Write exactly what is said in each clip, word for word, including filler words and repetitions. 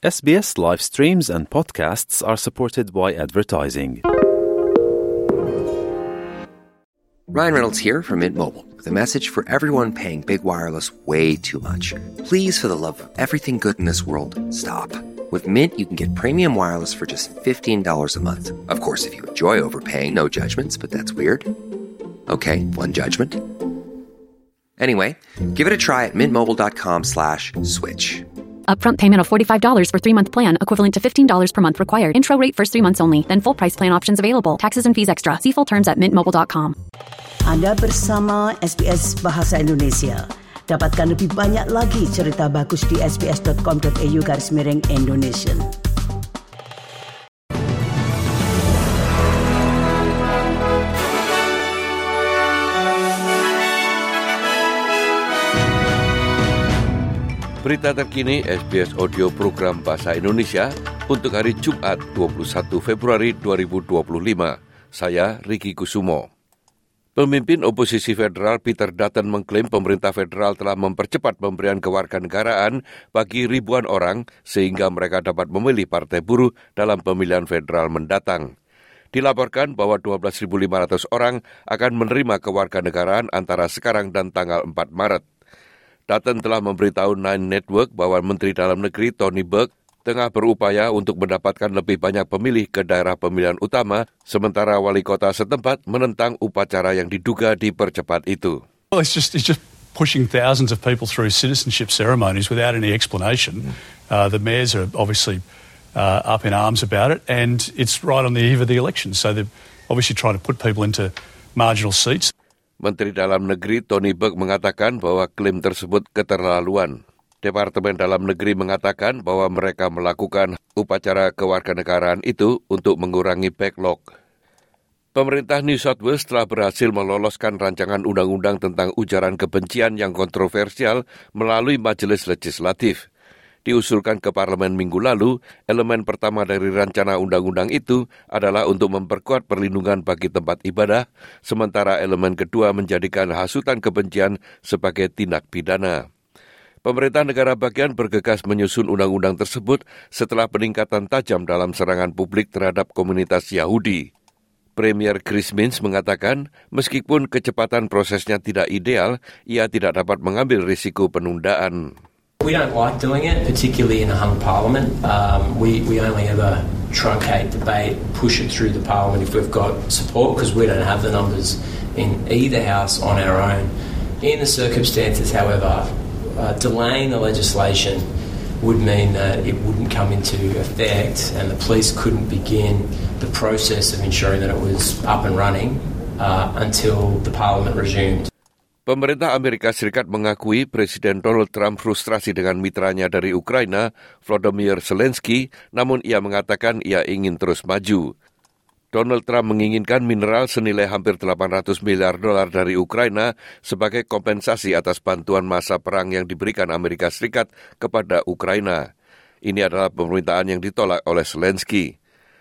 S B S live streams and podcasts are supported by advertising. Ryan Reynolds here from Mint Mobile with a message for everyone paying big wireless way too much. Please, for the love of everything good in this world, stop. With Mint, you can get premium wireless for just fifteen dollars a month. Of course, if you enjoy overpaying, no judgments, but that's weird. Okay, one judgment. Anyway, give it a try at mintmobile.com slash switch. Upfront payment of forty-five dollars for three-month plan, equivalent to fifteen dollars per month required. Intro rate first three months only, then full price plan options available. Taxes and fees extra. See full terms at mint mobile dot com. Anda bersama S B S Bahasa Indonesia. Dapatkan lebih banyak lagi cerita bagus di sbs.com.au garis miring Indonesian. Berita terkini S B S Audio Program Bahasa Indonesia untuk hari Jumat dua puluh satu Februari dua ribu dua puluh lima. Saya Riki Kusumo. Pemimpin oposisi federal Peter Dutton mengklaim pemerintah federal telah mempercepat pemberian kewarganegaraan bagi ribuan orang sehingga mereka dapat memilih partai buruh dalam pemilihan federal mendatang. Dilaporkan bahwa dua belas ribu lima ratus orang akan menerima kewarganegaraan antara sekarang dan tanggal empat Maret. Dutton telah memberitahu Nine Network bahwa Menteri Dalam Negeri Tony Burke tengah berupaya untuk mendapatkan lebih banyak pemilih ke daerah pemilihan utama, sementara wali kota setempat menentang upacara yang diduga dipercepat itu. Well, it's just, it's just pushing thousands of people through citizenship ceremonies without any explanation. Uh, the mayors are obviously uh, up in arms about it, and it's right on the eve of the election. So they're obviously trying to put people into marginal seats. Menteri Dalam Negeri Tony Burke mengatakan bahwa klaim tersebut keterlaluan. Departemen Dalam Negeri mengatakan bahwa mereka melakukan upacara kewarganegaraan itu untuk mengurangi backlog. Pemerintah New South Wales telah berhasil meloloskan rancangan undang-undang tentang ujaran kebencian yang kontroversial melalui majelis legislatif. Diusulkan ke parlemen minggu lalu, elemen pertama dari rencana undang-undang itu adalah untuk memperkuat perlindungan bagi tempat ibadah, sementara elemen kedua menjadikan hasutan kebencian sebagai tindak pidana. Pemerintah negara bagian bergegas menyusun undang-undang tersebut setelah peningkatan tajam dalam serangan publik terhadap komunitas Yahudi. Premier Chris Minns mengatakan, meskipun kecepatan prosesnya tidak ideal, ia tidak dapat mengambil risiko penundaan. We don't like doing it, particularly in a hung parliament. Um, we, we only ever truncate debate, push it through the parliament if we've got support, because we don't have the numbers in either house on our own. In the circumstances, however, uh, delaying the legislation would mean that it wouldn't come into effect and the police couldn't begin the process of ensuring that it was up and running uh, until the parliament resumed. Pemerintah Amerika Serikat mengakui Presiden Donald Trump frustrasi dengan mitranya dari Ukraina, Volodymyr Zelensky, namun ia mengatakan ia ingin terus maju. Donald Trump menginginkan mineral senilai hampir delapan ratus miliar dolar dari Ukraina sebagai kompensasi atas bantuan masa perang yang diberikan Amerika Serikat kepada Ukraina. Ini adalah permintaan yang ditolak oleh Zelensky.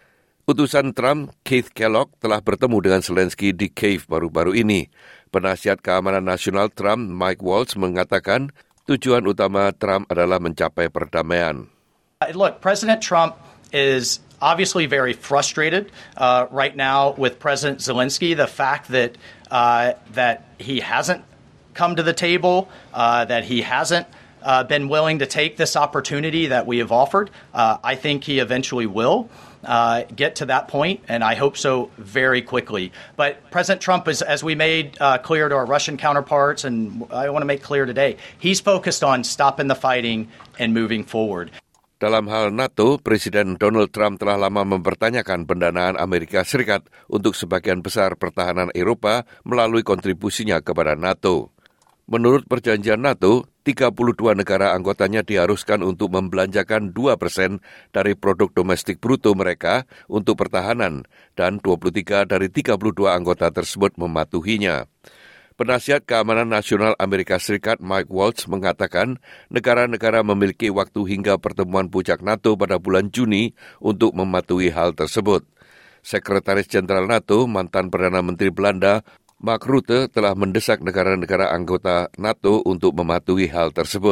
Utusan Trump, Keith Kellogg, telah bertemu dengan Zelensky di Kiev baru-baru ini. Penasihat Keamanan Nasional Trump, Mike Waltz, mengatakan tujuan utama Trump adalah mencapai perdamaian. Look, President Trump is obviously very frustrated uh, right now with President Zelensky. The fact that uh, that he hasn't come to the table, uh, that he hasn't uh, been willing to take this opportunity that we have offered. Uh, I think he eventually will uh, get to that point, and I hope so very quickly. But President Trump, is, as we made uh, clear to our Russian counterparts, and I want to make clear today, he's focused on stopping the fighting and moving forward. Dalam hal NATO, Presiden Donald Trump telah lama mempertanyakan pendanaan Amerika Serikat untuk sebagian besar pertahanan Eropa melalui kontribusinya kepada NATO. Menurut perjanjian NATO, tiga puluh dua negara anggotanya diharuskan untuk membelanjakan dua persen dari produk domestik bruto mereka untuk pertahanan, dan dua puluh tiga dari tiga puluh dua anggota tersebut mematuhinya. Penasihat Keamanan Nasional Amerika Serikat Mike Waltz mengatakan negara-negara memiliki waktu hingga pertemuan puncak NATO pada bulan Juni untuk mematuhi hal tersebut. Sekretaris Jenderal NATO, mantan Perdana Menteri Belanda, Mark Rutte, telah mendesak negara-negara anggota NATO untuk mematuhi hal tersebut.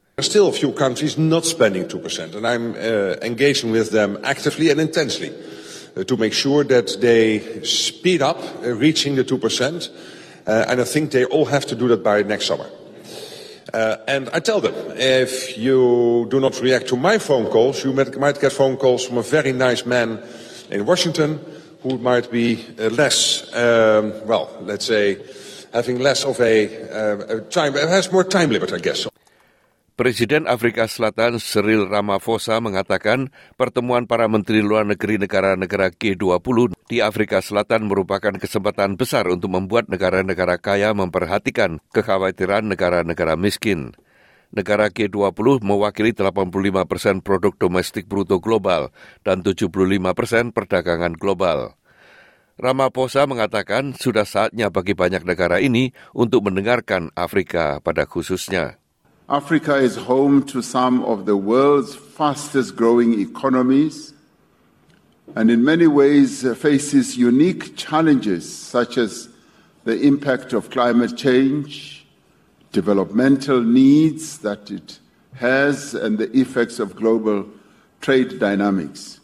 There are still a few countries not spending two percent, and I'm uh, engaging with them actively and intensely uh, to make sure that they speed up uh, reaching the two percent, uh, and I think they all have to do that by next summer. Uh, and I tell them, if you do not react to my phone calls, you might, might get phone calls from a very nice man in Washington who might be uh, less, um, well, let's say, having less of a, uh, a time, has more time limit, I guess. Presiden Afrika Selatan Cyril Ramaphosa mengatakan pertemuan para menteri luar negeri negara-negara G dua puluh di Afrika Selatan merupakan kesempatan besar untuk membuat negara-negara kaya memperhatikan kekhawatiran negara-negara miskin. Negara G dua puluh mewakili delapan puluh lima persen produk domestik bruto global dan tujuh puluh lima persen perdagangan global. Ramaphosa mengatakan sudah saatnya bagi banyak negara ini untuk mendengarkan Afrika pada khususnya. Africa is home to some of the world's fastest growing economies and in many ways faces unique challenges such as the impact of climate change, developmental needs that it has, and the effects of global trade dynamics.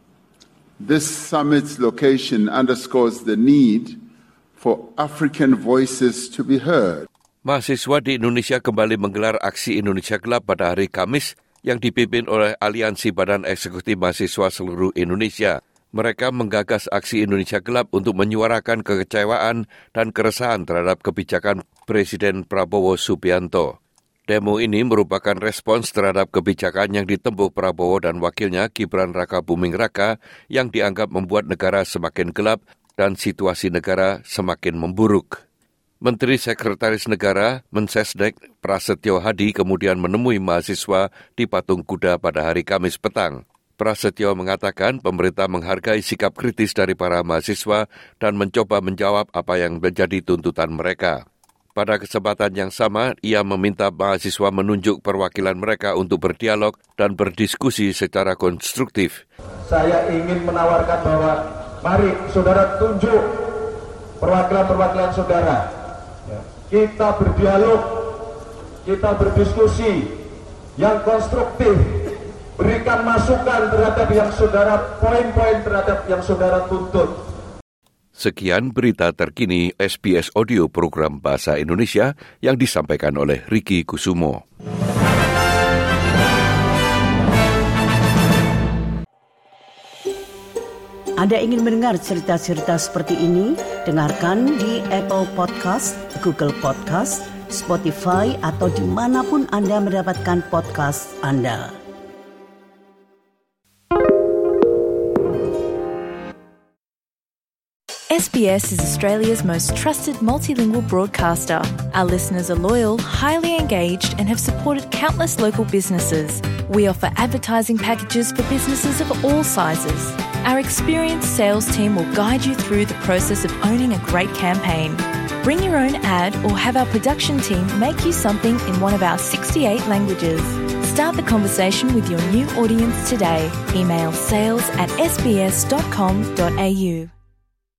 This summit's location underscores the need for African voices to be heard. Mahasiswa di Indonesia kembali menggelar aksi Indonesia Gelap pada hari Kamis yang dipimpin oleh Aliansi Badan Eksekutif Mahasiswa Seluruh Indonesia. Mereka menggagas aksi Indonesia Gelap untuk menyuarakan kekecewaan dan keresahan terhadap kebijakan Presiden Prabowo Subianto. Demo ini merupakan respons terhadap kebijakan yang ditempuh Prabowo dan wakilnya Gibran Raka Buming Raka yang dianggap membuat negara semakin gelap dan situasi negara semakin memburuk. Menteri Sekretaris Negara Mensesnek Prasetyo Hadi kemudian menemui mahasiswa di Patung Kuda pada hari Kamis petang. Prasetyo mengatakan pemerintah menghargai sikap kritis dari para mahasiswa dan mencoba menjawab apa yang menjadi tuntutan mereka. Pada kesempatan yang sama, ia meminta mahasiswa menunjuk perwakilan mereka untuk berdialog dan berdiskusi secara konstruktif. Saya ingin menawarkan bahwa mari saudara tunjuk perwakilan-perwakilan saudara. Kita berdialog, kita berdiskusi yang konstruktif, berikan masukan terhadap yang saudara, poin-poin terhadap yang saudara tuntut. Sekian berita terkini S B S Audio Program Bahasa Indonesia yang disampaikan oleh Ricky Kusumo. Anda ingin mendengar cerita-cerita seperti ini? Dengarkan di Apple Podcast, Google Podcast, Spotify, atau dimanapun Anda mendapatkan podcast Anda. S B S is Australia's most trusted multilingual broadcaster. Our listeners are loyal, highly engaged, and have supported countless local businesses. We offer advertising packages for businesses of all sizes. Our experienced sales team will guide you through the process of owning a great campaign. Bring your own ad or have our production team make you something in one of our sixty-eight languages. Start the conversation with your new audience today. Email sales at s b s dot com dot a u.